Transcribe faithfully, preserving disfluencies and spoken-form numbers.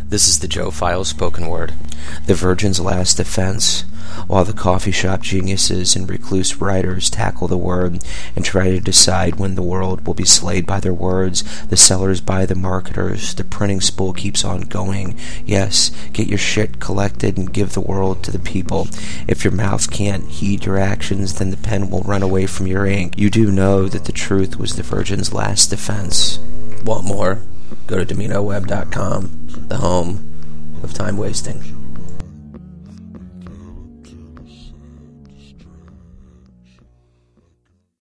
This is the Joe Files spoken word. The Virgin's last defense. While the coffee shop geniuses and recluse writers tackle the word and try to decide when the world will be slayed by their words, the sellers buy the marketers, the printing spool keeps on going. Yes, get your shit collected and give the world to the people. If your mouth can't heed your actions, then the pen will run away from your ink. You do know that the truth was the Virgin's last defense. Want more? Go to Domino Web dot com, the home of time wasting.